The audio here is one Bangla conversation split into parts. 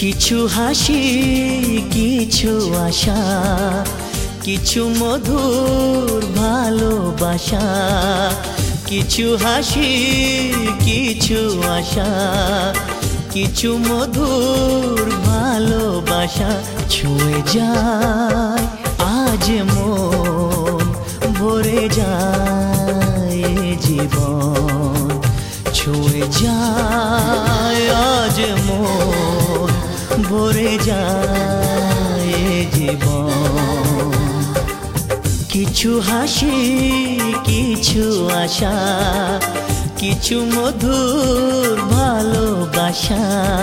কিছু হাসি কিছু আশা, কিছু মধুর ভালোবাসা। কিছু হাসি কিছু আশা, কিছু মধুর ভালোবাসা। ছুঁয়ে যায় আজ মন, ভরে যায় জীবন। ছুঁয়ে যায় আজ মন, ভরে যায় জীবন। কিছু হাসি কিছু আশা, কিছু মধুর ভালোবাসা।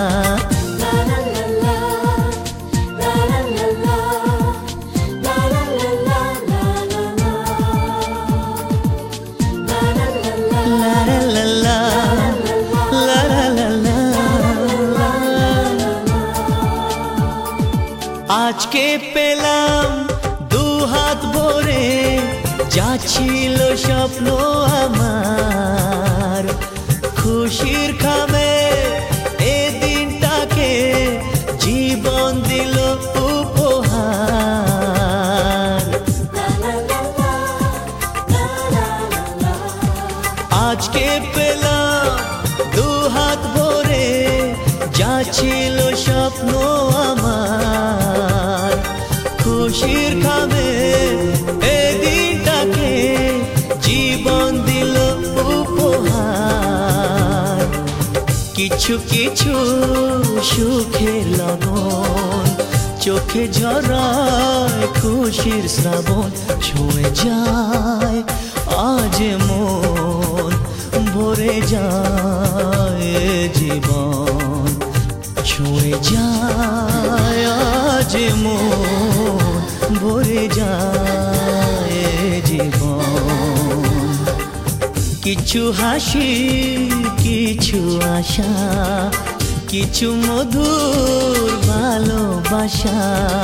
আজকে পেলাম দু হাত ভরে, যা ছিল স্বপ্ন আমার। খুশির খামে এ দিনটাকে জীবন দিল উপহার। আজকে পেলাম দু হাত ভরে, যা ছিল স্বপ্ন আমার। খুশির খামে এ দিনটাকে জীবন দিল উপহার। কিছু কিছু সুখের লগন, চোখে ঝরায় খুশির শ্রাবণ। ছুঁয়ে যায় আজ মন, ভরে যায় জীবন। ছুঁয়ে যায় আজ মন, ভরে যায় জীবন। কিছু হাসি কিছু আশা, কিছু মধুর ভালোবাসা।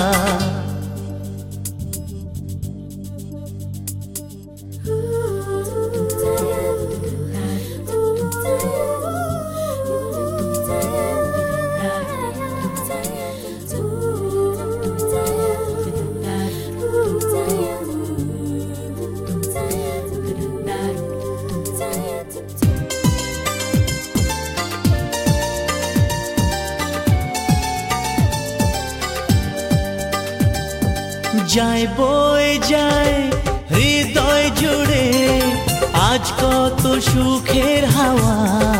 যায় বয়ে যায় হৃদয় জুড়ে আজ কত সুখের হাওয়া।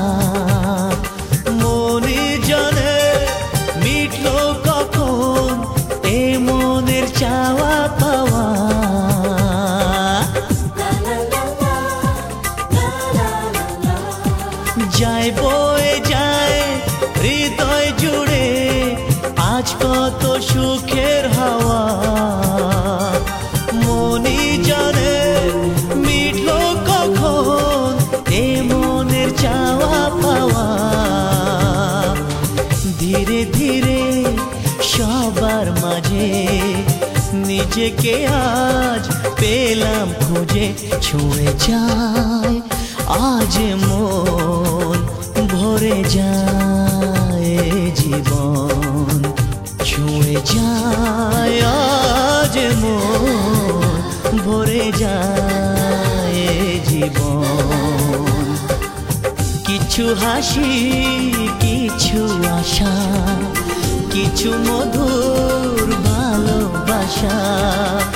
মনে জানে মিটলো কখন এ মনের চাওয়া পাওয়া। যায় বয়ে যায় হৃদয় জুড়ে আজ কত সুখের হাওয়া। মনি জানে মিটলো কখন এ মনের চাওয়া পাওয়া। ধীরে ধীরে সবার মাঝে নিজেকে আজ পেলাম খুঁজে। ছুঁয়ে যায় আজ মন, ভরে যায় জীবন। ছুঁয়ে যায় আজ মন, ভরে যায় জীবন। কিছু হাসি কিছু আশা, কিছু মধুর ভালোবাসা।